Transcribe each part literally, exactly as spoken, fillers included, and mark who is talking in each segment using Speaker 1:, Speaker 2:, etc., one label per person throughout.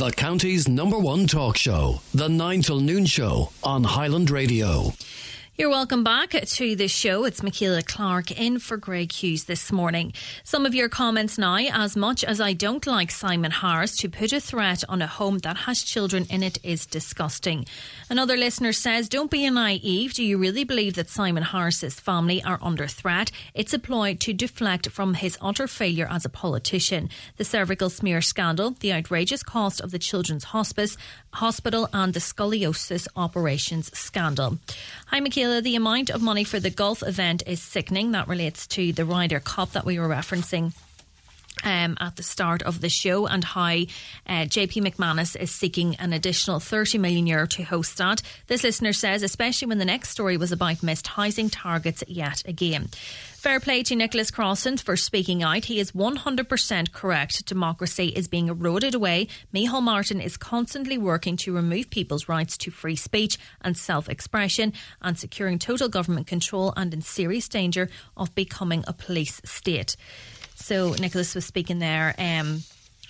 Speaker 1: The county's number one talk show, The nine till Noon Show on Highland Radio.
Speaker 2: You're welcome back to the show. It's Michaela Clark in for Greg Hughes this morning. Some of your comments now. As much as I don't like Simon Harris, to put a threat on a home that has children in it is disgusting. Another listener says, don't be naive. Do you really believe that Simon Harris's family are under threat? It's a ploy to deflect from his utter failure as a politician. The cervical smear scandal, the outrageous cost of the Children's Hospice Hospital and the scoliosis operations scandal. Hi, Michaela. The amount of money for the golf event is sickening. That relates to the Ryder Cup that we were referencing Um, at the start of the show, and how uh, J P McManus is seeking an additional thirty million euro to host that. This listener says, especially when the next story was about missed housing targets yet again. Fair play to Nicholas Crossan for speaking out. He is one hundred percent correct. Democracy is being eroded away. Micheál Martin is constantly working to remove people's rights to free speech and self-expression, and securing total government control, and in serious danger of becoming a police state. So Nicholas was speaking there um,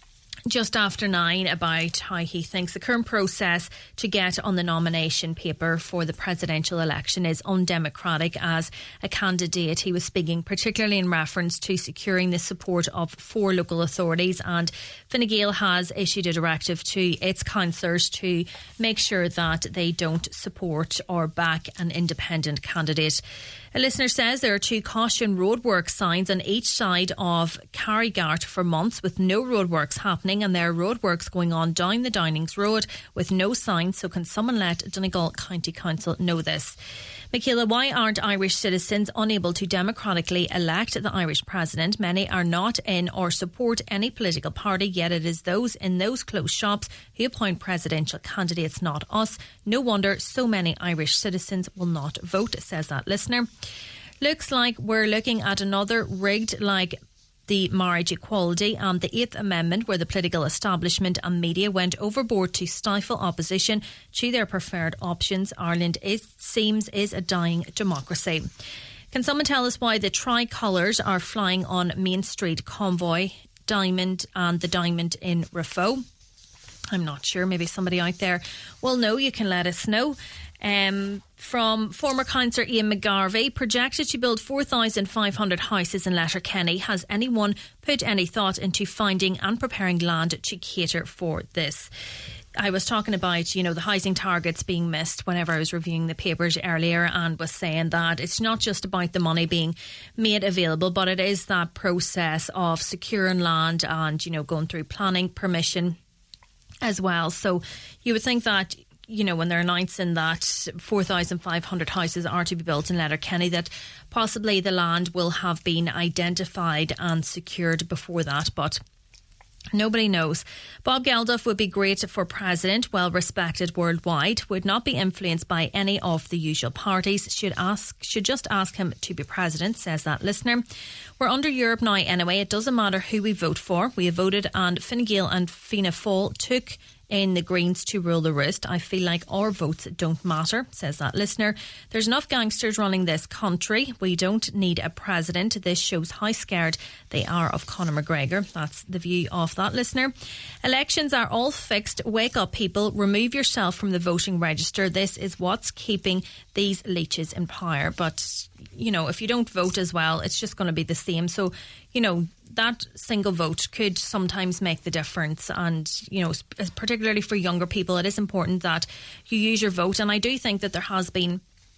Speaker 2: just after nine about how he thinks the current process to get on the nomination paper for the presidential election is undemocratic as a candidate. He was speaking particularly in reference to securing the support of four local authorities, and Fine Gael has issued a directive to its councillors to make sure that they don't support or back an independent candidate. A listener says there are two caution roadwork signs on each side of Carrygart for months with no roadworks happening, and there are roadworks going on down the Downings Road with no signs. So can someone let Donegal County Council know this? Michaela, why aren't Irish citizens unable to democratically elect the Irish president? Many are not in or support any political party, yet it is those in those closed shops who appoint presidential candidates, not us. No wonder so many Irish citizens will not vote, says that listener. Looks like we're looking at another rigged like the marriage equality and the Eighth Amendment, where the political establishment and media went overboard to stifle opposition to their preferred options. Ireland, it seems, is a dying democracy. Can someone tell us why the tricolours are flying on Main Street Convoy, Diamond and the Diamond in Raphoe? I'm not sure. Maybe somebody out there will know. You can let us know. Um, from former councillor Ian McGarvey, projected to build four thousand five hundred houses in Letterkenny. Has anyone put any thought into finding and preparing land to cater for this? I was talking about, you know, the housing targets being missed whenever I was reviewing the papers earlier, and was saying that it's not just about the money being made available, but it is that process of securing land and, you know, going through planning, permission as well. So you would think that, you know, when they're announcing that four thousand five hundred houses are to be built in Letterkenny, that possibly the land will have been identified and secured before that, but nobody knows. Bob Geldof would be great for president, well respected worldwide, would not be influenced by any of the usual parties, should ask, should just ask him to be president, says that listener. We're under Europe now anyway. It doesn't matter who we vote for. We have voted, and Fine Gael and Fianna Fáil took in the Greens to rule the roost. I feel like our votes don't matter, says that listener. There's enough gangsters running this country. We don't need a president. This shows how scared they are of Conor McGregor. That's the view of that listener. Elections are all fixed. Wake up, people. Remove yourself from the voting register. This is what's keeping these leeches in power. But, you know, if you don't vote as well, it's just going to be the same. So, you know, that single vote could sometimes make the difference. And, you know, particularly for younger people, it is important that you use your vote. And I do think that there has been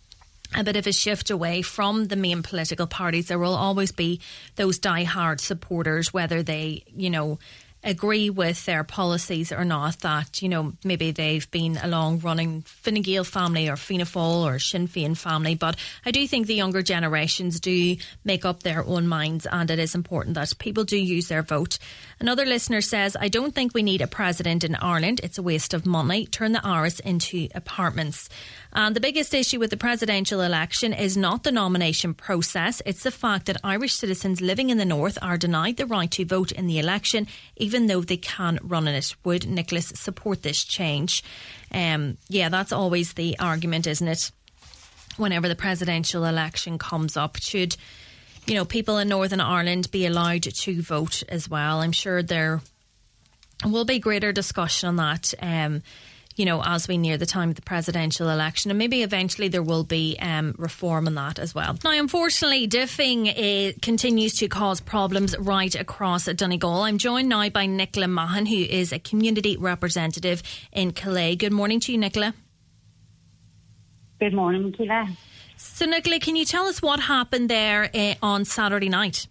Speaker 2: a bit of a shift away from the main political parties. There will always be those die-hard supporters, whether they, you know, agree with their policies or not, that, you know, maybe they've been a long running Fine Gael family or Fianna Fáil or Sinn Féin family. But I do think the younger generations do make up their own minds, and it is important that people do use their vote. Another listener says, I don't think we need a president in Ireland. It's a waste of money. Turn the Irish into apartments. And the biggest issue with the presidential election is not the nomination process. It's the fact that Irish citizens living in the north are denied the right to vote in the election, even though they can run in it. Would Nicholas support this change? Um, yeah, that's always the argument, isn't it? Whenever the presidential election comes up, should, you know, people in Northern Ireland be allowed to vote as well? I'm sure there And will be greater discussion on that, um, you know, as we near the time of the presidential election, and maybe eventually there will be um, reform on that as well. Now, unfortunately, diffing uh, continues to cause problems right across Donegal. I'm joined now by Nicola Mahan, who is a community representative in Calais. Good morning to you, Nicola.
Speaker 3: Good morning, Nicola.
Speaker 2: So, Nicola, can you tell us what happened there uh, on Saturday night?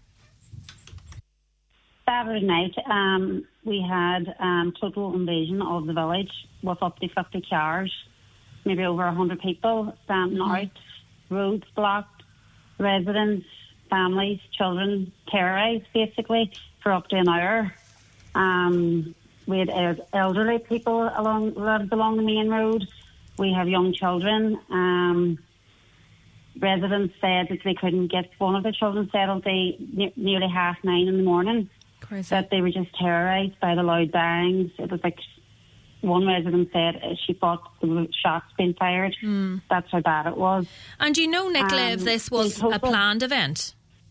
Speaker 3: Saturday night, um, we had um, total invasion of the village with up to fifty cars, maybe over one hundred people standing mm-hmm. out, roads blocked, residents, families, children terrorised basically for up to an hour. Um, we had elderly people along lived along the main road. We have young children. Um, residents said that they couldn't get one of the children settled they, ne- nearly half nine in the morning.
Speaker 2: Crazy.
Speaker 3: That they were just terrorised by the loud bangs. It was like one resident said uh, she thought there were shots being fired. Mm. That's how bad it was.
Speaker 2: And do you know, Nicola, um, if this was a planned event?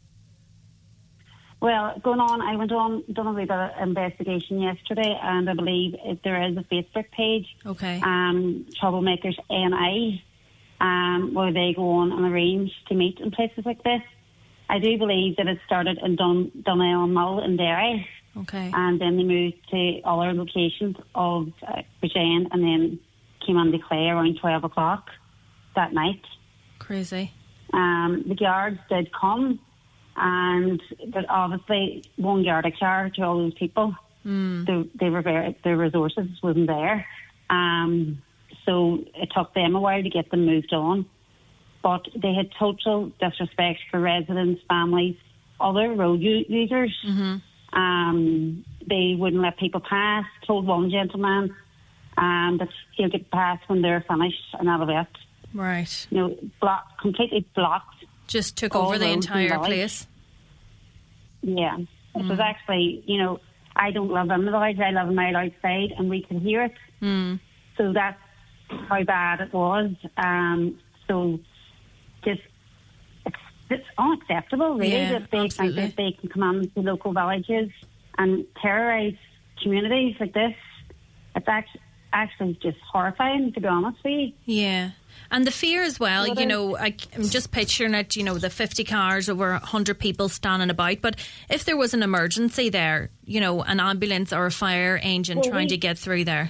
Speaker 3: Well, going on, I went on, done a wee bit of investigation yesterday, and I believe if there is a Facebook page,
Speaker 2: okay,
Speaker 3: um, Troublemakers N I, um, where they go on and arrange to meet in places like this. I do believe that it started in Dun- Dunelm Mill in Derry.
Speaker 2: Okay.
Speaker 3: And then they moved to other locations of uh, Bridgend, and then came on to Clay around twelve o'clock that night.
Speaker 2: Crazy.
Speaker 3: Um, the guards did come, and but obviously one guard a car to all those people. Mm. They, they were very, their resources wasn't there. Um, so it took them a while to get them moved on. But they had total disrespect for residents, families, other road u- users. Mm-hmm. Um, they wouldn't let people pass. Told one gentleman um, that he'll get past when they're finished, and that'll be it.
Speaker 2: Right.
Speaker 3: You know, blocked, completely blocked.
Speaker 2: Just took over the entire place.
Speaker 3: Yeah. It
Speaker 2: mm.
Speaker 3: was actually, you know, I don't live in the village. I live a mile outside, and we could hear it.
Speaker 2: Mm.
Speaker 3: So that's how bad it was. Um, so... Just, it's, it's unacceptable, really,
Speaker 2: yeah,
Speaker 3: that they
Speaker 2: absolutely.
Speaker 3: think that they can come into local villages and terrorise communities like this. It's actually, actually just horrifying, to be honest with you.
Speaker 2: Yeah. And the fear as well,
Speaker 3: what
Speaker 2: you
Speaker 3: is?
Speaker 2: know, I, I'm just picturing it, you know, the fifty cars, over one hundred people standing about. But if there was an emergency there, you know, an ambulance or a fire engine well, trying we, to get through there.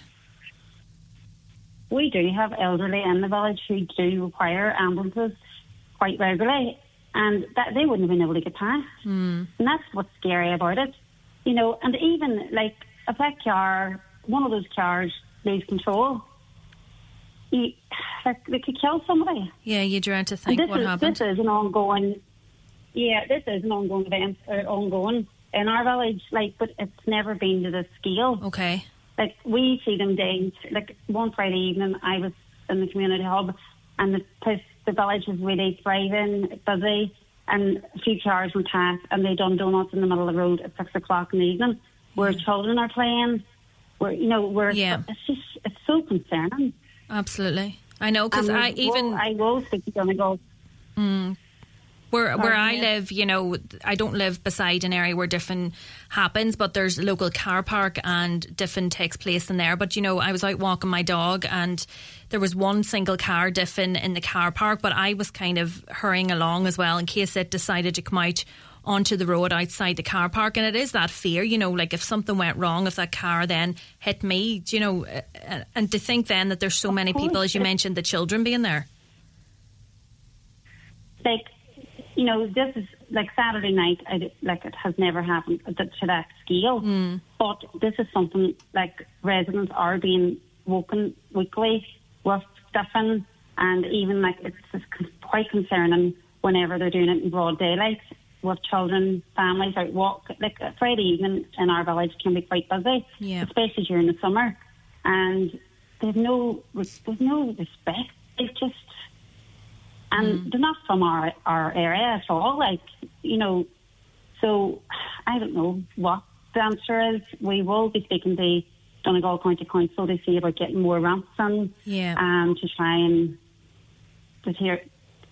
Speaker 3: We do have elderly in the village who do require ambulances quite regularly, and that they wouldn't have been able to get past. Mm. And that's what's scary about it. You know, and even, like, if that car, one of those cars lose control, you, like, they could kill somebody.
Speaker 2: Yeah, you dread to think what
Speaker 3: is,
Speaker 2: happened.
Speaker 3: This is an ongoing, yeah, this is an ongoing event, uh, ongoing in our village, like, but it's never been to this scale.
Speaker 2: Okay.
Speaker 3: Like, we see them days, like, one Friday evening, I was in the community hub, and the place, the village is really thriving, busy, and a few cars went past, and they done donuts in the middle of the road at six o'clock in the evening, where yeah. children are playing, where, you know, where
Speaker 2: yeah.
Speaker 3: it's, it's just, it's so concerning.
Speaker 2: Absolutely. I know, because I even...
Speaker 3: Well, I will speak to Donegal.
Speaker 2: Mm. Where where I live, you know, I don't live beside an area where Diffin happens, but there's a local car park and Diffin takes place in there. But, you know, I was out walking my dog and there was one single car Diffin in the car park, but I was kind of hurrying along as well in case it decided to come out onto the road outside the car park. And it is that fear, you know, like if something went wrong, if that car then hit me, you know, and to think then that there's so many people, as you mentioned, the children being there.
Speaker 3: Like, you know, this is like Saturday night, I, like it has never happened to that scale. Mm. But this is something like residents are being woken weekly with Diffin, and even like it's just quite concerning whenever they're doing it in broad daylight with children, families out walk. Like Friday evening in our village can be quite busy,
Speaker 2: yeah.
Speaker 3: especially during the summer, and there's no there's no respect. It's just. And mm. they're not from our, our area at all, like, you know, so I don't know what the answer is. We will be speaking to Donegal County Council to see about getting more ramps on,
Speaker 2: yeah.
Speaker 3: um, to try and deter,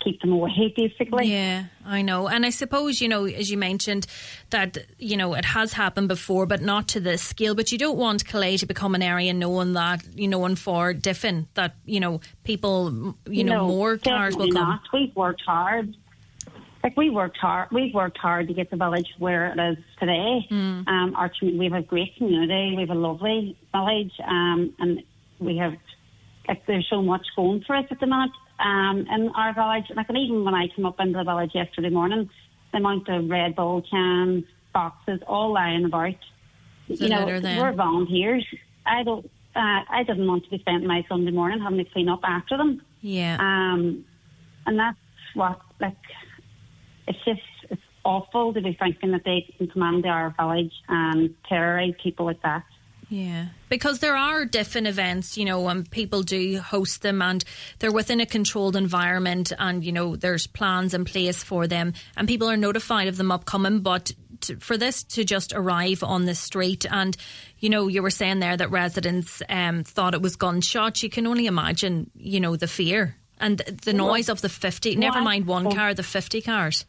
Speaker 3: keep them away, basically.
Speaker 2: Yeah, I know. And I suppose, you know, as you mentioned, that, you know, it has happened before, but not to this scale. But you don't want Calais to become an area known that, you know, known for different, that, you know, people, you know,
Speaker 3: no,
Speaker 2: more cars will come.
Speaker 3: Not. We've worked hard. Like, we worked hard. We've worked hard to get the village where it is today. Mm. Um, our, we have a great community. We have a lovely village. Um, and we have, like, there's so much going for us at the minute. Um, in our village, like, and even when I came up into the village yesterday morning, the amount of Red Bull cans, boxes, all lying about.
Speaker 2: It's
Speaker 3: you know, we're volunteers. I don't. Uh, I didn't want to be spending my Sunday morning having to clean up after them.
Speaker 2: Yeah.
Speaker 3: Um, and that's what, like, it's just it's awful to be thinking that they can come into our village and terrorise people like that.
Speaker 2: Yeah, because there are different events, you know, and people do host them and they're within a controlled environment and, you know, there's plans in place for them and people are notified of them upcoming. But to, for this to just arrive on the street and, you know, you were saying there that residents um, thought it was gunshots, you can only imagine, you know, the fear and the noise of the fifty, never mind one car, the fifty cars.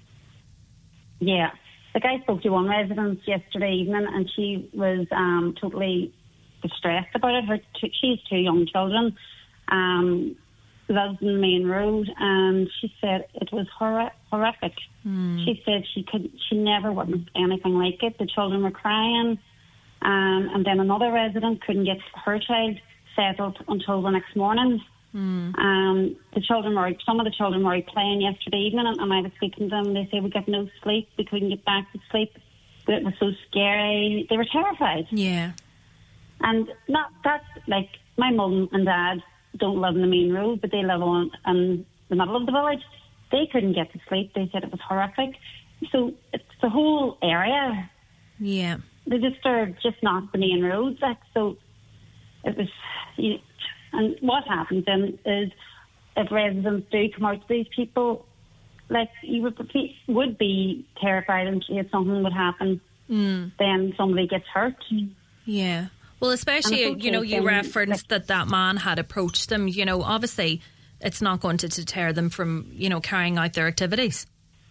Speaker 3: Yeah. Like, I spoke to one resident yesterday evening and she was um, totally distressed about it. Her two, she has two young children, um, lives in the main road, and she said it was hor- horrific. Mm. She said she could, she never witnessed anything like it. The children were crying, um, and then another resident couldn't get her child settled until the next morning. Mm. Um, the children were, some of the children were out playing yesterday evening, and, and I was speaking to them. They said we got no sleep, we couldn't get back to sleep. It was so scary. They were terrified.
Speaker 2: Yeah,
Speaker 3: and not that's like my mum and dad don't live in the main road, but they live on in the middle of the village. They couldn't get to sleep. They said it was horrific. So it's the whole area.
Speaker 2: Yeah,
Speaker 3: they just are just not the main roads. Like, so it was. You know, and what happens then is if residents do come out to these people, like, you would be, would be terrified in case something would happen, mm. then somebody gets hurt.
Speaker 2: Yeah. Well, especially, you know, you referenced like, that that man had approached them. You know, obviously it's not going to deter them from, you know, carrying out their activities.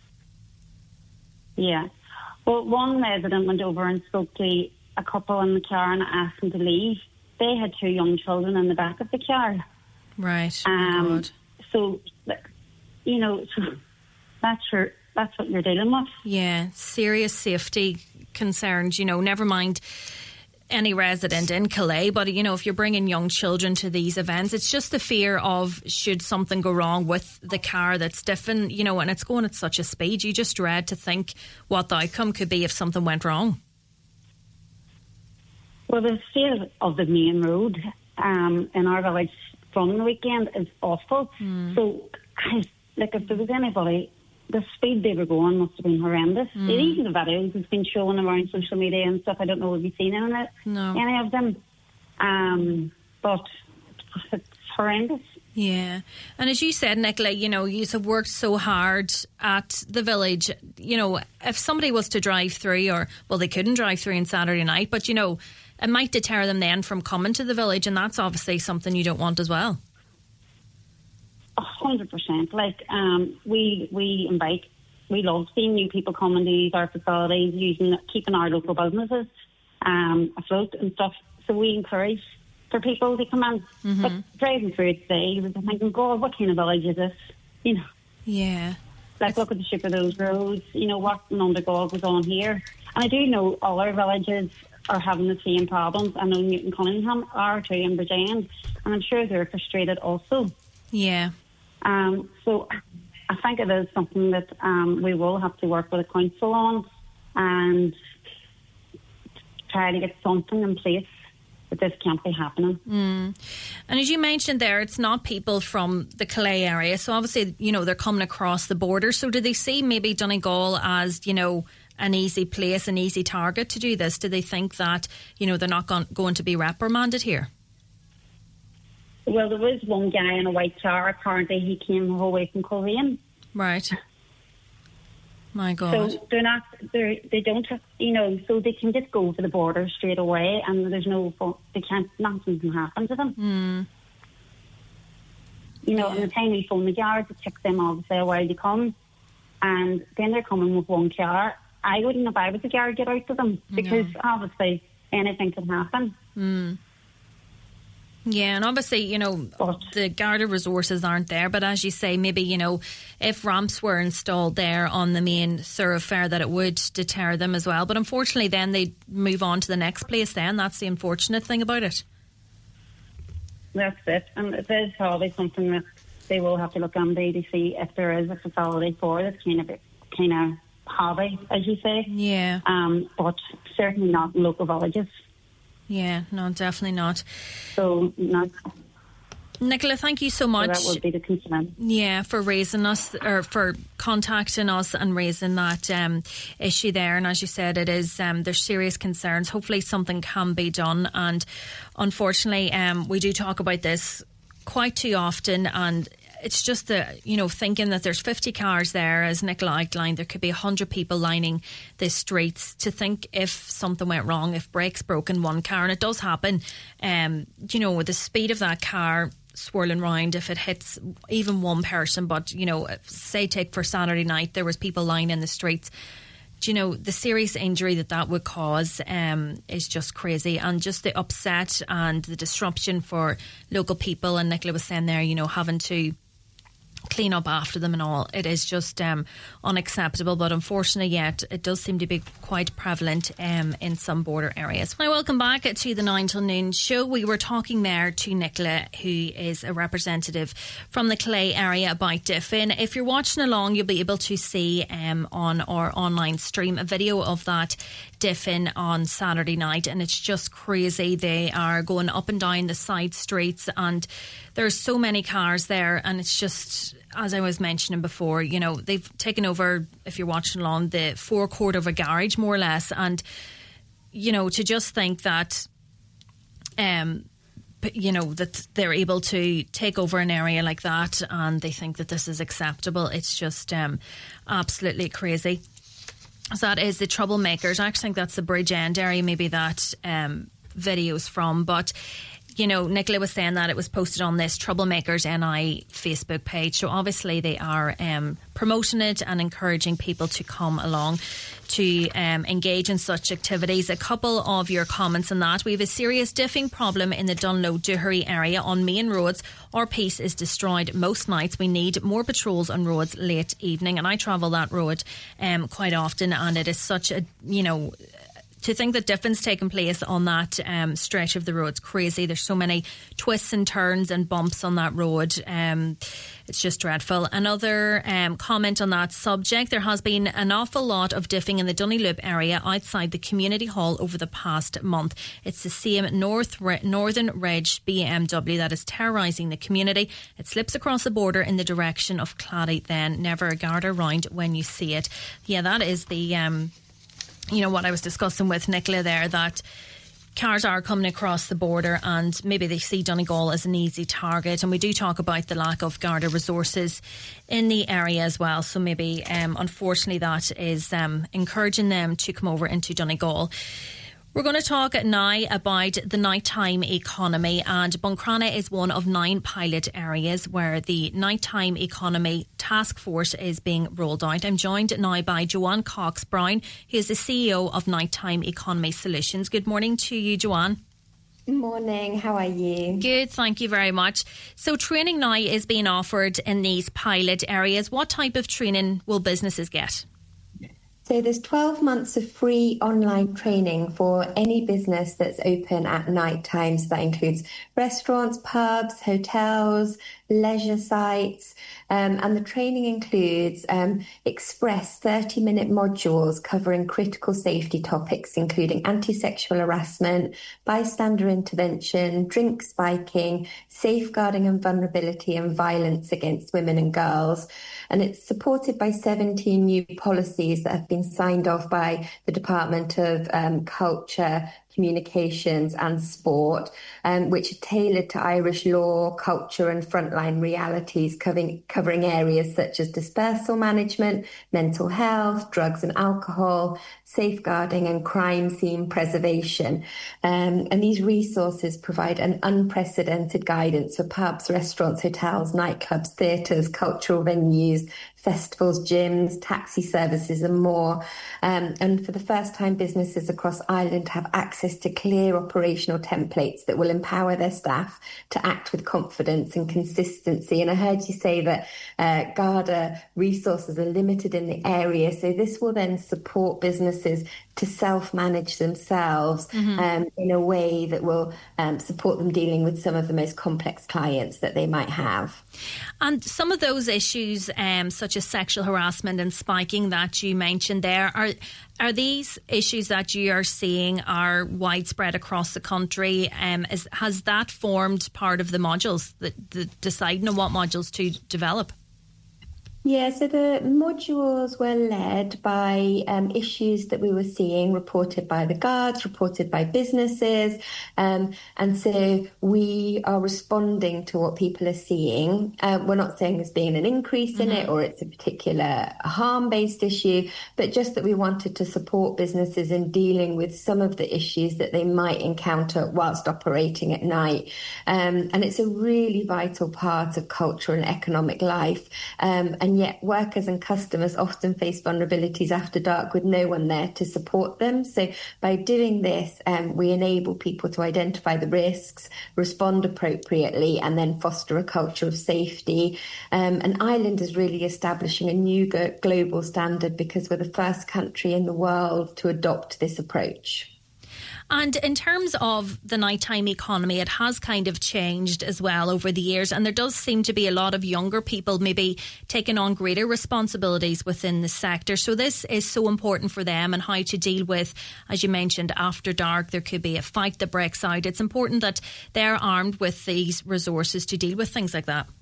Speaker 3: Yeah. Well, one resident went over and spoke to a couple in the car and asked them to leave. They had two young children in the back of the car.
Speaker 2: Right.
Speaker 3: Um,
Speaker 2: God.
Speaker 3: So, you know, that's your, that's what you're dealing with.
Speaker 2: Yeah, serious safety concerns, you know, never mind any resident in Calais, but, you know, if you're bringing young children to these events, it's just the fear of should something go wrong with the car that's different, you know, and it's going at such a speed, you just dread to think what the outcome could be if something went wrong.
Speaker 3: Well, the state of the main road um, in our village from the weekend is awful. Mm. So, like, if there was anybody, the speed they were going must have been horrendous. Mm. Even the videos has been showing around social media and stuff. I don't know if you've seen any of it,
Speaker 2: no.
Speaker 3: any of them. Um, but it's horrendous.
Speaker 2: Yeah. And as you said, Nicola, you know, you have worked so hard at the village. You know, if somebody was to drive through, or, well, they couldn't drive through on Saturday night, but, you know, it might deter them then from coming to the village, and that's obviously something you don't want as well.
Speaker 3: A hundred percent. Like, um, we we invite, we love seeing new people coming to use our facilities, using keeping our local businesses um, afloat and stuff. So we encourage for people to come in. Mm-hmm. But driving through it today, you were thinking, God, what kind of village is this? You know.
Speaker 2: Yeah.
Speaker 3: Like,
Speaker 2: it's...
Speaker 3: look at the shape of those roads. You know, what an underdog was on here. And I do know other villages are having the same problems. I know Newton Cunningham are too, in Bridgend, and I'm sure they're frustrated also.
Speaker 2: Yeah.
Speaker 3: Um, so I think it is something that um, we will have to work with the council on and try to get something in place that this can't be happening.
Speaker 2: Mm. And as you mentioned there, it's not people from the Calais area, so obviously, you know, they're coming across the border. So do they see maybe Donegal as, you know, an easy place, an easy target to do this? Do they think that, you know, they're not going, going to be reprimanded here?
Speaker 3: Well, there was one guy in a white car. Apparently, he came the whole way from Coleraine.
Speaker 2: Right. My God.
Speaker 3: So they're not, they're, they don't have, you know, so they can just go over the border straight away, and there's no, they can't, nothing can happen to them.
Speaker 2: Mm.
Speaker 3: You know,
Speaker 2: Yeah.
Speaker 3: and the time we phone the garage, it takes them obviously a while to come. And then they're coming with one car. I wouldn't, if I was the garage, get out to them because
Speaker 2: No.
Speaker 3: obviously anything can happen.
Speaker 2: Mm. Yeah, and obviously, you know,
Speaker 3: But
Speaker 2: the Garda resources aren't there, but as you say, maybe, you know, if ramps were installed there on the main thoroughfare, that it would deter them as well. But unfortunately, then they move on to the next place then. That's the unfortunate thing about it.
Speaker 3: that's it. And it is probably something that they will have to look into to see if there is a facility for this kind of kind of hobby, as you say.
Speaker 2: Yeah.
Speaker 3: Um, but certainly not in local villages.
Speaker 2: Yeah, no, definitely not.
Speaker 3: So, not,
Speaker 2: Nicola, thank you so
Speaker 3: so
Speaker 2: much.
Speaker 3: that would be the concern.
Speaker 2: Yeah, for raising us, or for contacting us and raising that um, issue there. And as you said, it is um, there's serious concerns. Hopefully something can be done. And unfortunately, um, we do talk about this quite too often, and it's just the, you know, thinking that there's fifty cars there, as Nicola outlined, there could be one hundred people lining the streets. To think if something went wrong, if brakes broke in one car, and it does happen, um, you know, with the speed of that car swirling round, if it hits even one person, but, you know, say take for Saturday night, there was people lying in the streets. Do you know, the serious injury that that would cause um, is just crazy, and just the upset and the disruption for local people. And Nicola was saying there, you know, having to clean up after them and all. It is just um, unacceptable, but unfortunately yet it does seem to be quite prevalent um, in some border areas. Now, welcome back to the nine till noon show. We were talking there to Nicola, who is a representative from the Clay area, about Diffin. If you're watching along, you'll be able to see um, on our online stream a video of that Diffin on Saturday night, and it's just crazy. They are going up and down the side streets, and there's so many cars there, and it's just, as I was mentioning before, you know, they've taken over, if you're watching along, the forecourt of a garage, more or less. And, you know, to just think that, um, you know, that they're able to take over an area like that, and they think that this is acceptable, it's just um, absolutely crazy. So that is the Troublemakers. I actually think that's the Bridge End area, maybe that um, video's from. But, you know, Nicola was saying that it was posted on this Troublemakers N I Facebook page. So obviously they are um, promoting it and encouraging people to come along to um, engage in such activities. A couple of your comments on that. We have a serious diffing problem in the Dunloe-Doohery area on main roads. Our peace is destroyed most nights. We need more patrols on roads late evening. And I travel that road um, quite often, and it is such a, you know, to think that difference taking place on that um, stretch of the road is crazy. There's so many twists and turns and bumps on that road. Um, it's just dreadful. Another um, comment on that subject. There has been an awful lot of diffing in the Dunlealoop area outside the community hall over the past month. It's the same North Northern Ridge B M W that is terrorising the community. It slips across the border in the direction of Clady, then never a guard around when you see it. Yeah, that is the... Um, you know, what I was discussing with Nicola there, that cars are coming across the border and maybe they see Donegal as an easy target. And we do talk about the lack of Garda resources in the area as well. So maybe, um, unfortunately, that is um, encouraging them to come over into Donegal. We're going to talk now about the nighttime economy, and Buncrana is one of nine pilot areas where the nighttime economy task force is being rolled out. I'm joined now by Joanne Cox-Brown, who is the C E O of Nighttime Economy Solutions. Good morning to you, Joanne.
Speaker 4: Morning, how are you?
Speaker 2: Good, thank you very much. So training now is being offered in these pilot areas. What type of training will businesses get?
Speaker 4: So there's twelve months of free online training for any business that's open at night time. So that includes restaurants, pubs, hotels, leisure sites. Um, and the training includes um, express thirty-minute modules covering critical safety topics, including anti-sexual harassment, bystander intervention, drink spiking, safeguarding and vulnerability and violence against women and girls. And it's supported by seventeen new policies that have been signed off by the Department of um, Culture, communications and sport, um, which are tailored to Irish law, culture and frontline realities, covering, covering areas such as dispersal management, mental health, drugs and alcohol, safeguarding and crime scene preservation. Um, and these resources provide an unprecedented guidance for pubs, restaurants, hotels, nightclubs, theatres, cultural venues, festivals, gyms, taxi services and more. Um, and for the first time, businesses across Ireland have access to clear operational templates that will empower their staff to act with confidence and consistency. And I heard you say that uh, Garda resources are limited in the area, so this will then support businesses to self-manage themselves mm-hmm. um, in a way that will um, support them dealing with some of the most complex clients that they might have.
Speaker 2: And some of those issues, um, such as sexual harassment and spiking that you mentioned there, are are these issues that you are seeing are widespread across the country? Um, is, has that formed part of the modules, the, the deciding on what modules to develop?
Speaker 4: Yeah, so the modules were led by um, issues that we were seeing reported by the guards, reported by businesses. Um, and so we are responding to what people are seeing. Uh, we're not saying there's been an increase in mm-hmm. it or it's a particular harm-based issue, but just that we wanted to support businesses in dealing with some of the issues that they might encounter whilst operating at night. Um, and it's a really vital part of culture and economic life. Um, and yet workers and customers often face vulnerabilities after dark with no one there to support them. So by doing this, um, we enable people to identify the risks, respond appropriately, and then foster a culture of safety. Um, and Ireland is really establishing a new go- global standard because we're the first country in the world to adopt this approach.
Speaker 2: And in terms of the nighttime economy, it has kind of changed as well over the years. And there does seem to be a lot of younger people maybe taking on greater responsibilities within the sector. So this is so important for them and how to deal with, as you mentioned, after dark, there could be a fight that breaks out. It's important that they're armed with these resources to deal with things like that.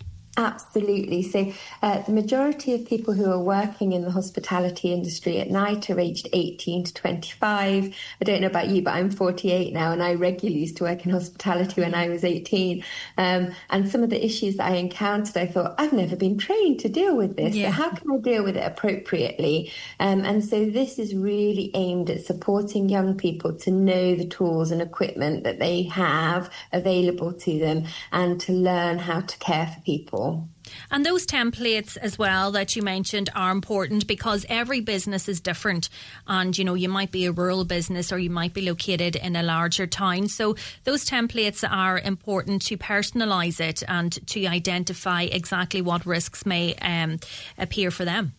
Speaker 4: Absolutely. So uh, the majority of people who are working in the hospitality industry at night are aged eighteen to twenty-five. I don't know about you, but I'm forty-eight now, and I regularly used to work in hospitality when I was eighteen. Um, and some of the issues that I encountered, I thought, I've never been trained to deal with this. Yeah. So how can I deal with it appropriately? Um, and so this is really aimed at supporting young people to know the tools and equipment that they have available to them and to learn how to care for people.
Speaker 2: And those templates as well that you mentioned are important because every business is different. And, you know, you might be a rural business or you might be located in a larger town. So those templates are important to personalise it and to identify exactly what risks may um, appear for them.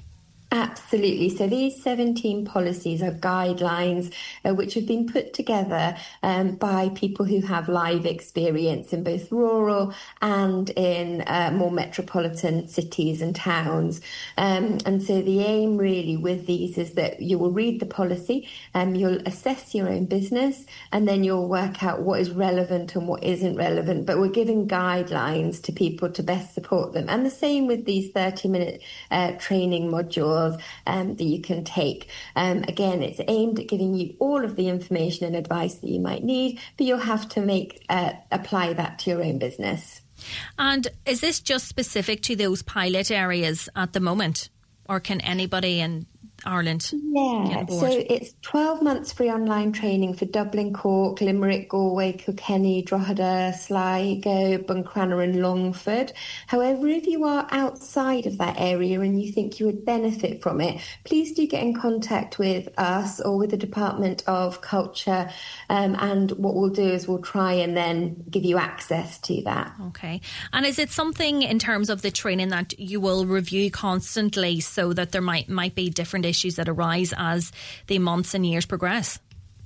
Speaker 4: Absolutely. So these seventeen policies are guidelines uh, which have been put together um, by people who have live experience in both rural and in uh, more metropolitan cities and towns. Um, and so the aim really with these is that you will read the policy, um, you'll assess your own business, and then you'll work out what is relevant and what isn't relevant. But we're giving guidelines to people to best support them. And the same with these thirty minute uh, training modules. Um, that you can take. Um, again, it's aimed at giving you all of the information and advice that you might need, but you'll have to make uh, apply that to your own business.
Speaker 2: And is this just specific to those pilot areas at the moment, or can anybody in Ireland
Speaker 4: yeah,
Speaker 2: get aboard?
Speaker 4: So it's twelve months free online training for Dublin, Cork, Limerick, Galway, Kilkenny, Drogheda, Sligo, Buncrana and Longford. However, if you are outside of that area and you think you would benefit from it, please do get in contact with us or with the Department of Culture, um, and what we'll do is we'll try and then give you access to that.
Speaker 2: Okay. And is it something in terms of the training that you will review constantly so that there might might be different issues that arise as the months and years progress?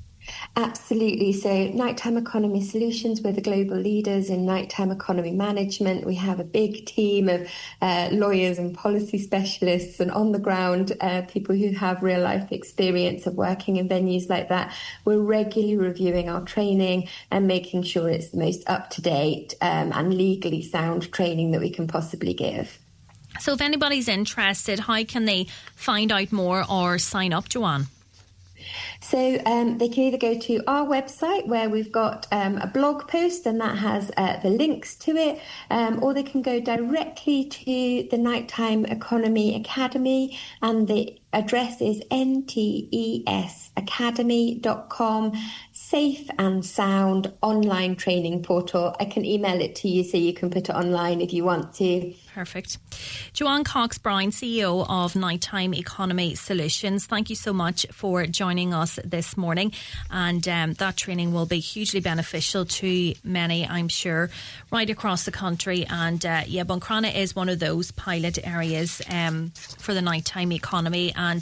Speaker 4: Absolutely. So Nighttime Economy Solutions, we're the global leaders in nighttime economy management. We have a big team of uh, lawyers and policy specialists and on the ground uh, people who have real life experience of working in venues like that. We're regularly reviewing our training and making sure it's the most up to date um, and legally sound training that we can possibly give.
Speaker 2: So if anybody's interested, how can they find out more or sign up, Joanne?
Speaker 4: So um, they can either go to our website where we've got um, a blog post and that has uh, the links to it, um, or they can go directly to the Nighttime Economy Academy, and the address is N T E S academy dot com, safe and sound online training portal. I can email it to you so you can put it online if you want to.
Speaker 2: Perfect. Joanne Cox-Browne, C E O of Nighttime Economy Solutions, thank you so much for joining us this morning. And um, that training will be hugely beneficial to many, I'm sure, right across the country. And uh, yeah, Buncrana is one of those pilot areas um, for the nighttime economy. And,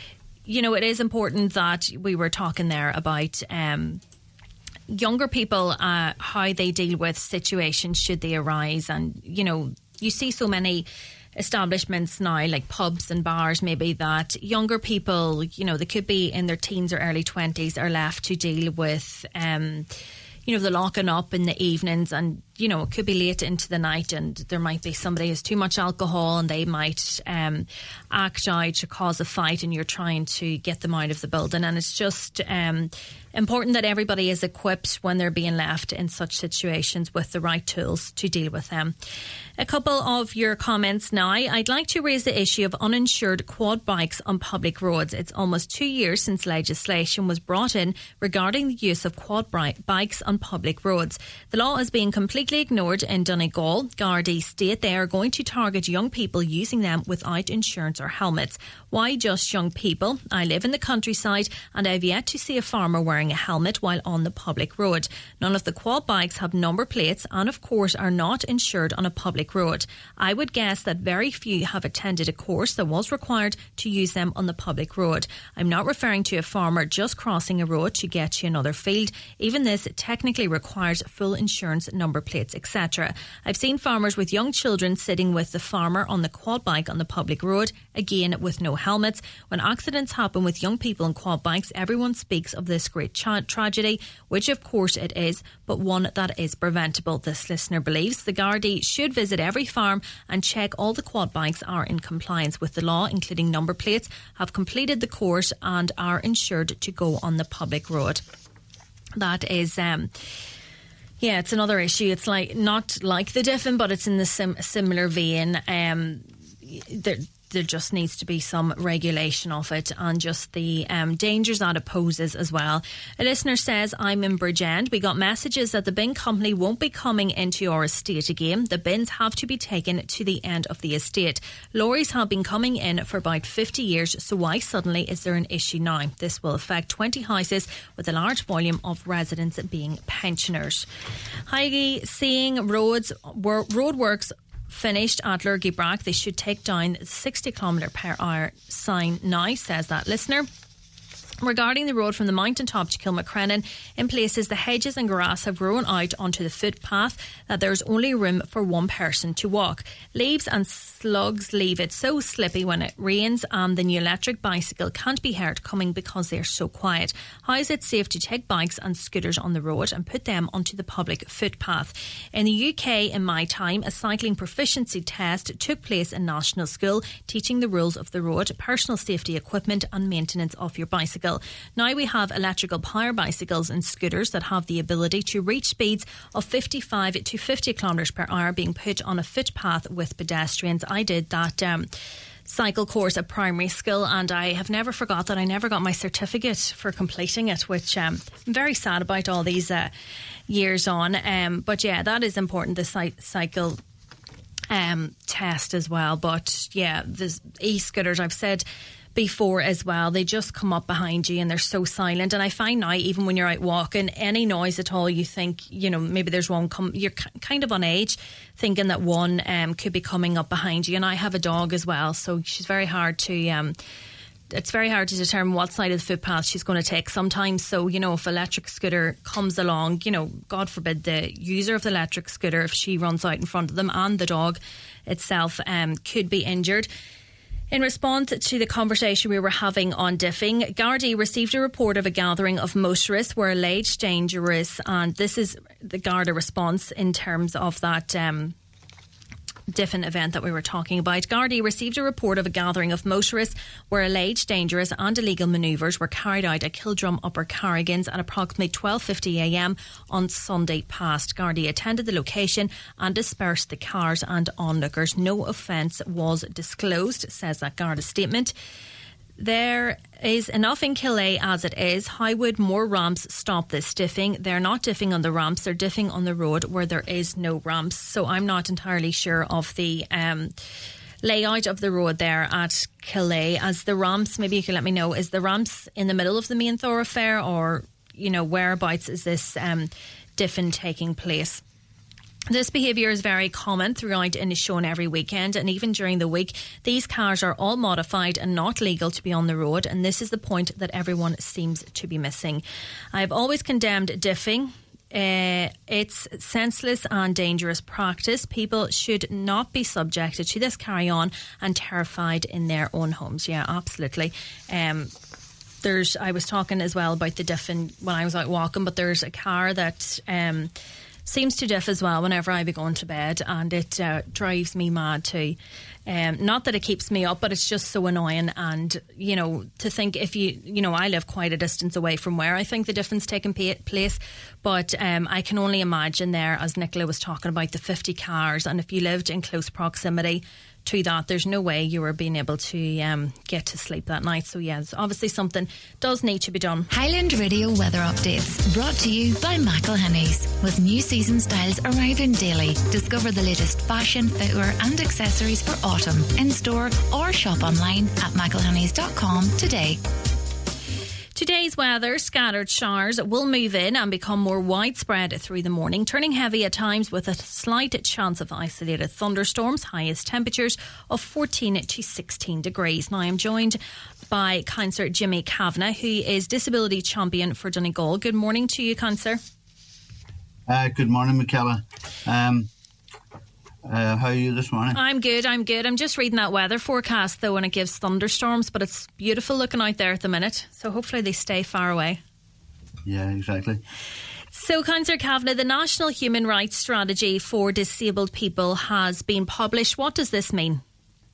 Speaker 2: you know, it is important that we were talking there about um, younger people, uh, how they deal with situations should they arise. And, you know, you see so many establishments now, like pubs and bars maybe, that younger people, you know, they could be in their teens or early twenties, are left to deal with, um, you know, the locking up in the evenings, and, you know, it could be late into the night and there might be somebody who has too much alcohol and they might um, act out to cause a fight, and you're trying to get them out of the building. And it's just um, important that everybody is equipped when they're being left in such situations with the right tools to deal with them. A couple of your comments now. I'd like to raise the issue of uninsured quad bikes on public roads. It's almost two years since legislation was brought in regarding the use of quad bikes on public roads. The law is being completely ignored in Donegal. Gardaí state they are going to target young people using them without insurance or helmets. Why just young people? I live in the countryside and I've yet to see a farmer wearing a helmet while on the public road. None of the quad bikes have number plates and of course are not insured on a public road. I would guess that very few have attended a course that was required to use them on the public road. I'm not referring to a farmer just crossing a road to get to another field. Even this technically requires full insurance, number plates, et cetera. I've seen farmers with young children sitting with the farmer on the quad bike on the public road, again with no helmets. When accidents happen with young people on quad bikes, everyone speaks of this great tra- tragedy, which of course it is, but one that is preventable. This listener believes the Gardaí should visit every farm and check all the quad bikes are in compliance with the law, including number plates, have completed the course and are insured to go on the public road. That is... Um, Yeah, it's another issue. It's like not like the Diffin, but it's in the sim- similar vein. Um, there, there just needs to be some regulation of it and just the um, dangers that it poses as well. A listener says, I'm in Bridgend. We got messages that the bin company won't be coming into our estate again. The bins have to be taken to the end of the estate. Lorries have been coming in for about fifty years, so why suddenly is there an issue now? This will affect twenty houses with a large volume of residents being pensioners. Heidi, seeing roads, road works finished at Lurgy-Brack, they should take down the sixty kilometre per hour sign now, says that listener. Regarding the road from the mountaintop to Kilmacrennan, in places the hedges and grass have grown out onto the footpath that there's only room for one person to walk. Leaves and slugs leave it so slippy when it rains, and the new electric bicycle can't be heard coming because they're so quiet. How is it safe to take bikes and scooters on the road and put them onto the public footpath? In the U K, in my time, a cycling proficiency test took place in national school, teaching the rules of the road, personal safety equipment and maintenance of your bicycle. Now we have electrical power bicycles and scooters that have the ability to reach speeds of fifty-five to fifty kilometres per hour being put on a footpath with pedestrians. I did that um, cycle course at primary school and I have never forgot that I never got my certificate for completing it, which um, I'm very sad about all these uh, years on. Um, but yeah, that is important, the cy- cycle um, test as well. But yeah, the e-scooters, I've said before as well, they just come up behind you and they're so silent. And I find now, even when you're out walking, any noise at all, you think, you know, maybe there's one come, you're kind of on edge thinking that one um, could be coming up behind you. And I have a dog as well, so she's very hard to um, it's very hard to determine what side of the footpath she's going to take sometimes. So, you know, if electric scooter comes along, you know, God forbid the user of the electric scooter, if she runs out in front of them, and the dog itself um, could be injured. In response to the conversation we were having on Diffing, Gardaí received a report of a gathering of motorists were alleged dangerous, and this is the Garda response in terms of that um, Diffin event that we were talking about. Gardaí received a report of a gathering of motorists where alleged dangerous and illegal manoeuvres were carried out at Kildrum Upper Carrigans at approximately twelve fifty a m on Sunday past. Gardaí attended the location and dispersed the cars and onlookers. No offence was disclosed, says that Garda statement. There is enough in Killea as it is. How would more ramps stop this diffing? They're not diffing on the ramps, they're diffing on the road where there is no ramps. So I'm not entirely sure of the um, layout of the road there at Killea. As the ramps, maybe you can let me know, is the ramps in the middle of the main thoroughfare, or, you know, whereabouts is this um, diffing taking place? This behaviour is very common throughout Inishowen every weekend, and even during the week. These cars are all modified and not legal to be on the road, and this is the point that everyone seems to be missing. I've always condemned diffing. Uh, it's senseless and dangerous practice. People should not be subjected to this carry-on and terrified in their own homes. Yeah, absolutely. Um, there's. I was talking as well about the diffing when I was out walking, but there's a car that... Um, seems to diff as well whenever I be going to bed, and it uh, drives me mad too. Um, not that it keeps me up, but it's just so annoying. And, you know, to think if you, you know, I live quite a distance away from where I think the difference taking place, but um, I can only imagine there, as Nicola was talking about, the fifty cars, and if you lived in close proximity to that, there's no way you were being able to um, get to sleep that night. So yes, obviously something does need to be done.
Speaker 5: Highland Radio weather updates brought to you by McElhenny's. With new season styles arriving daily, discover the latest fashion, footwear and accessories for autumn in store or shop online at mcelhennys dot com today.
Speaker 2: Today's weather, scattered showers will move in and become more widespread through the morning, turning heavy at times with a slight chance of isolated thunderstorms. Highest temperatures of fourteen to sixteen degrees. Now I'm joined by Councillor Jimmy Kavanagh, who is Disability Champion for Donegal. Good morning to you, Councillor.
Speaker 6: Uh, good morning, Michaela. Um, Uh, how are you this morning?
Speaker 2: I'm good, I'm good. I'm just reading that weather forecast though, and it gives thunderstorms, but it's beautiful looking out there at the minute, so hopefully they stay far away.
Speaker 6: Yeah, exactly.
Speaker 2: So, Councillor Kavanagh, the National Human Rights Strategy for Disabled People has been published. What does this mean?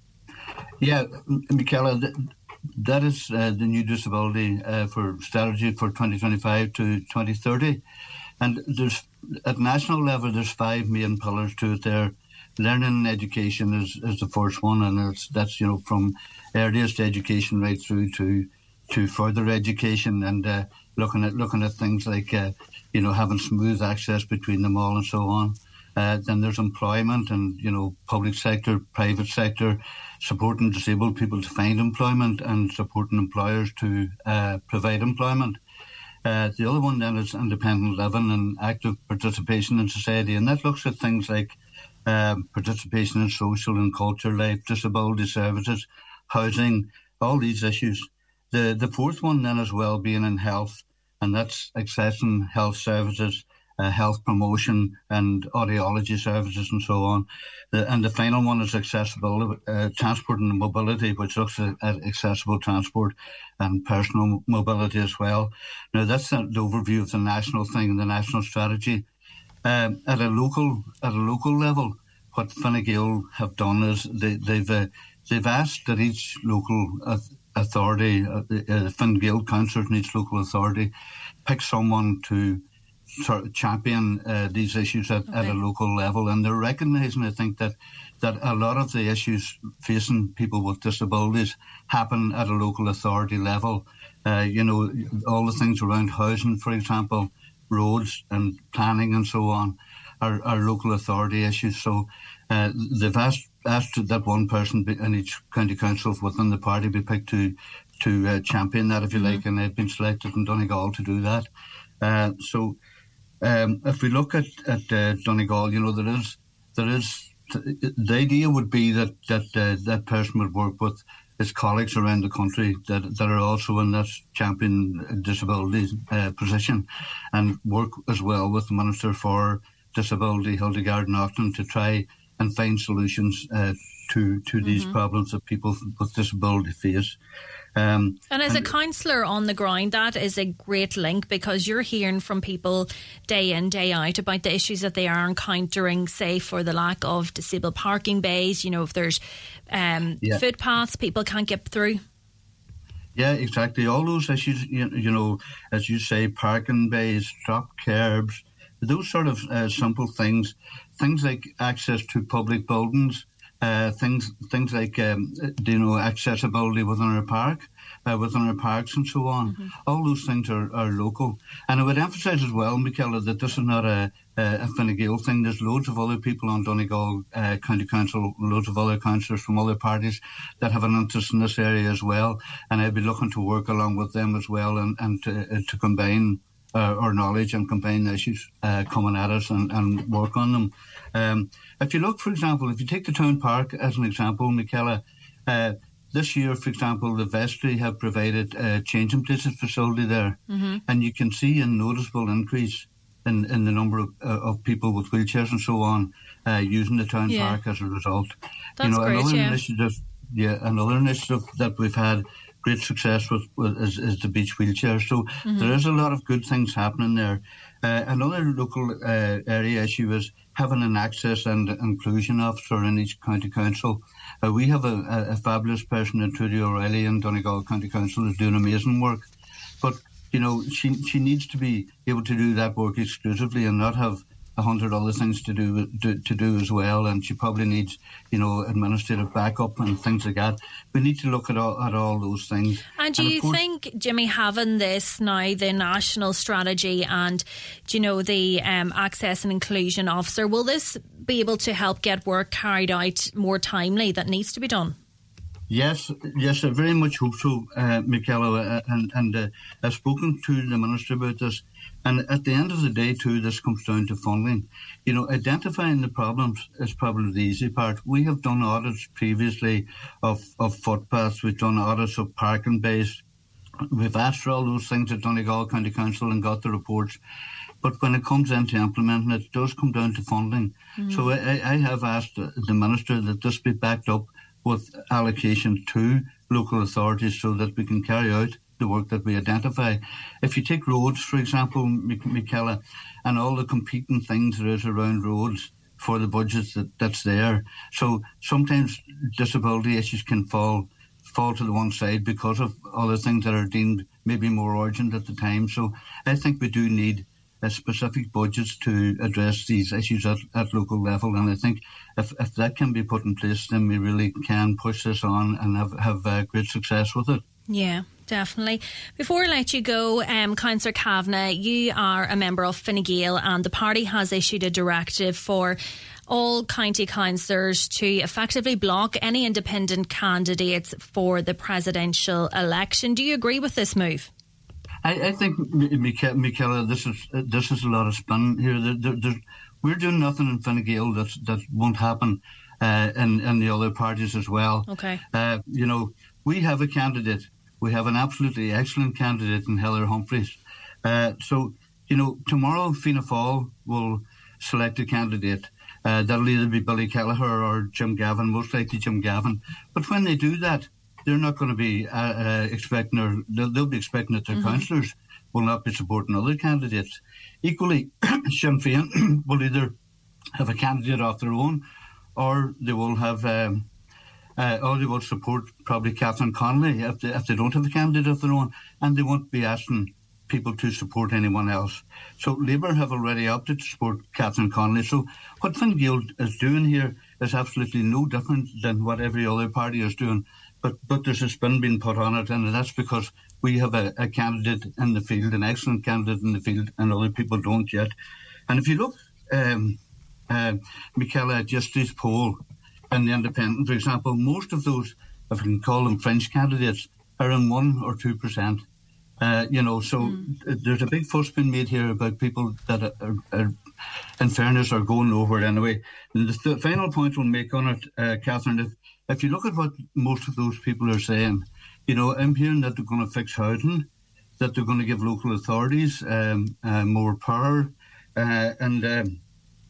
Speaker 6: Yeah, Michaela, that is uh, the new disability uh, for strategy for twenty twenty-five to twenty thirty. And there's at national level, there's five main pillars to it there. Learning and education is, is the first one, and it's, that's, you know, from earliest education right through to to further education, and uh, looking at looking at things like uh, you know, having smooth access between them all and so on. Uh, then there's employment, and, you know, public sector, private sector, supporting disabled people to find employment and supporting employers to uh, provide employment. Uh, the other one then is independent living and active participation in society, and that looks at things like um, participation in social and culture life, disability services, housing, all these issues. The the fourth one then is well-being and health, and that's accessing health services, uh, health promotion and audiology services and so on. The, and the final one is accessibility, uh, transport and mobility, which looks at, at accessible transport and personal mobility as well. Now, that's the, the overview of the national thing and the national strategy. Um, at a local at a local level, what Fine Gael have done is they, they've uh, they've asked that each local uh, authority, uh, uh, Fine Gael councillors in each local authority, pick someone to sort of champion uh, these issues at, okay. at a local level, and they're recognising, I think, that that a lot of the issues facing people with disabilities happen at a local authority level. Uh, you know, all the things around housing, for example, roads and planning and so on, are, are local authority issues. So uh, they've asked asked that one person in each county council within the party be picked to to uh, champion that, if you mm-hmm. like, and they've been selected in Donegal to do that. Uh, so um, if we look at at uh, Donegal, you know, there is there is the idea would be that that uh, that person would work with his colleagues around the country that that are also in that champion disability uh, position, and work as well with the Minister for Disability, Hildegard Naughton, to try and find solutions uh, to to these mm-hmm. problems that people with disability face. Um,
Speaker 2: and as
Speaker 6: and
Speaker 2: a councillor on the ground, that is a great link, because you're hearing from people day in, day out about the issues that they are encountering, say, for the lack of disabled parking bays. You know, if there's um, yeah. footpaths, people can't get through.
Speaker 6: Yeah, exactly. All those issues, you, you know, as you say, parking bays, drop curbs, those sort of uh, simple things, things like access to public buildings, Uh, things things like um, you know, accessibility within our park, uh, within our parks and so on. Mm-hmm. All those things are, are local. And I would emphasise as well, Michaela, that this is not a, a Fine Gael thing. There's loads of other people on Donegal uh, County Council, loads of other councillors from other parties that have an interest in this area as well. And I'd be looking to work along with them as well, and, and to, uh, to combine uh, our knowledge and combine issues uh, coming at us and, and work on them. Um, if you look, for example, if you take the town park as an example, Michaela, uh, this year, for example, the vestry have provided a changing places facility there, mm-hmm. and you can see a noticeable increase in, in the number of, uh, of people with wheelchairs and so on uh, using the town yeah. park as a result.
Speaker 2: That's
Speaker 6: you know,
Speaker 2: great,
Speaker 6: another
Speaker 2: yeah.
Speaker 6: initiative, yeah, another initiative that we've had great success with, with is, is the beach wheelchair. So mm-hmm. there is a lot of good things happening there. Uh, another local uh, area issue is having an access and inclusion officer in each county council. Uh, we have a, a, a fabulous person in Trudy O'Reilly in Donegal County Council who's doing amazing work. But, you know, she she needs to be able to do that work exclusively and not have a hundred other things to do, to to do as well. And she probably needs, you know, administrative backup and things like that. We need to look at all, at all those things.
Speaker 2: And do and you course, think, Jimmy, having this now, the national strategy and, you know, the um, access and inclusion officer, will this be able to help get work carried out more timely that needs to be done?
Speaker 6: Yes, yes, I very much hope so, uh, Michaela, uh, and, and uh, I've spoken to the Minister about this, and at the end of the day too, this comes down to funding. You know, identifying the problems is probably the easy part. We have done audits previously of, of footpaths, we've done audits of parking bays, we've asked for all those things at Donegal County Council and got the reports. But when it comes into implementing it, it does come down to funding. Mm. So I, I have asked the Minister that this be backed up with allocation to local authorities so that we can carry out the work that we identify. If you take roads, for example, Michaela, and all the competing things there is around roads for the budgets that, that's there. So sometimes disability issues can fall fall to the one side because of other things that are deemed maybe more urgent at the time. So I think we do need Uh, specific budgets to address these issues at, at local level, and I think if, if that can be put in place, then we really can push this on and have, have uh, great success with it.
Speaker 2: Yeah, definitely. Before I let you go, um, Councillor Kavanagh, you are a member of Fine Gael, and the party has issued a directive for all county councillors to effectively block any independent candidates for the presidential election. Do you agree with this move?
Speaker 6: I, I think, Michaela, this is this is a lot of spin here. There, there, there, we're doing nothing in Fine Gael that that won't happen uh, in in the other parties as well.
Speaker 2: Okay.
Speaker 6: Uh, you know, we have a candidate. We have an absolutely excellent candidate in Heather Humphreys. Uh, so, you know, tomorrow Fianna Fáil will select a candidate. Uh, that'll either be Billy Kelleher or Jim Gavin, most likely Jim Gavin. But when they do that, they're not going to be uh, uh, expecting, or they'll, they'll be expecting that their mm-hmm. councillors will not be supporting other candidates. Equally, Sinn Féin will either have a candidate of their own, or they will have, um, uh, or they will support probably Catherine Connolly if they, if they don't have a candidate of their own, and they won't be asking people to support anyone else. So Labour have already opted to support Catherine Connolly. So what Fine Gael is doing here is absolutely no different than what every other party is doing. But but there's a spin being put on it, and that's because we have a, a candidate in the field, an excellent candidate in the field, and other people don't yet. And if you look, um, uh, Michaela, at yesterday's poll in the Independent, for example, most of those, if we can call them French candidates, are in one or two percent. Uh, you know, so mm. there's a big fuss being made here about people that are, are, are in fairness, are going over it anyway. And the th- final point we'll make on it, uh, Catherine, if If you look at what most of those people are saying, you know, I'm hearing that they're going to fix housing, that they're going to give local authorities um, uh, more power, uh, and um,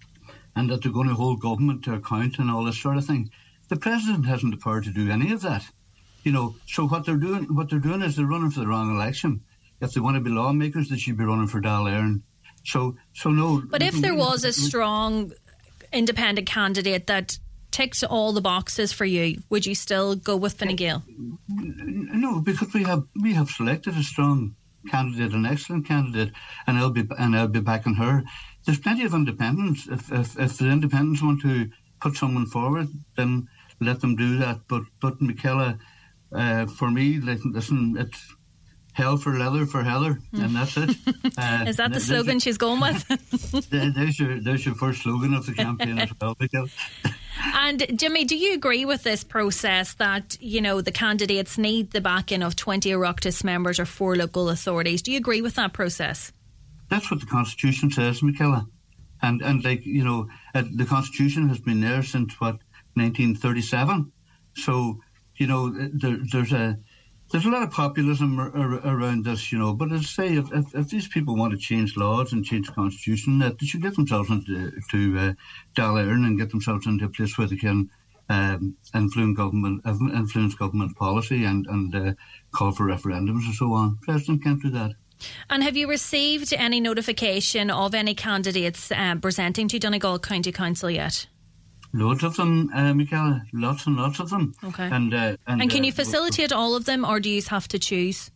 Speaker 6: and that they're going to hold government to account and all this sort of thing. The President hasn't the power to do any of that. you know, so what they're doing, what they're doing is they're running for the wrong election. If they want to be lawmakers, they should be running for Dáil Éireann. So, so no.
Speaker 2: But if there was a strong independent candidate that ticks all the boxes for you, would you still go with Fine Gael?
Speaker 6: No, because we have we have selected a strong candidate, an excellent candidate, and I'll be and I'll be backing her. There's plenty of independents. If if, if the independents want to put someone forward, then let them do that. But but Michaela, uh, for me, listen, it's hell for leather for Heather, mm. and that's it. Uh,
Speaker 2: Is that the slogan your, she's going with?
Speaker 6: there's your there's your first slogan of the campaign as well, Michaela.
Speaker 2: And Jimmy, do you agree with this process that, you know, the candidates need the backing of twenty Oireachtas members or four local authorities? Do you agree with that process?
Speaker 6: That's what the Constitution says, Michaela. And, and like, you know, uh, the Constitution has been there since, what, nineteen thirty-seven. So, you know, there, there's a there's a lot of populism ar- ar- around this, you know. But as I say, if, if, if these people want to change laws and change the Constitution, that they should get themselves into to, uh, Dáil Éireann and get themselves into a place where they can um, influence government influence government policy and, and uh, call for referendums and so on. President can't do that.
Speaker 2: And have you received any notification of any candidates uh, presenting to Donegal County Council yet?
Speaker 6: Loads of them, uh, Michaela. Lots and lots of them.
Speaker 2: Okay.
Speaker 6: And uh, and,
Speaker 2: and can
Speaker 6: uh,
Speaker 2: you facilitate all of them, or do you have to choose?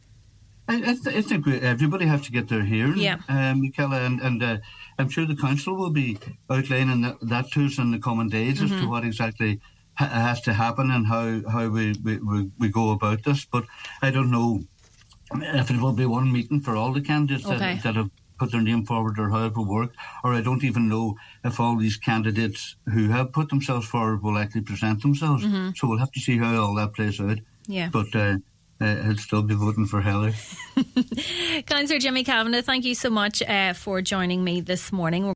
Speaker 6: I, I, th- I think we, everybody has to get their hearing,
Speaker 2: yeah.
Speaker 6: uh, Michaela, and, and uh, I'm sure the council will be outlining that, that to us in the coming days mm-hmm. as to what exactly ha- has to happen and how, how we, we, we, we go about this. But I don't know if it will be one meeting for all the candidates
Speaker 2: okay.
Speaker 6: that, that have put their name forward or how it will work, or I don't even know if all these candidates who have put themselves forward will actually present themselves. Mm-hmm. So we'll have to see how all that plays out.
Speaker 2: Yeah.
Speaker 6: But uh, uh, I'll still be voting for Heather.
Speaker 2: Councillor Jimmy Kavanagh, thank you so much uh, for joining me this morning.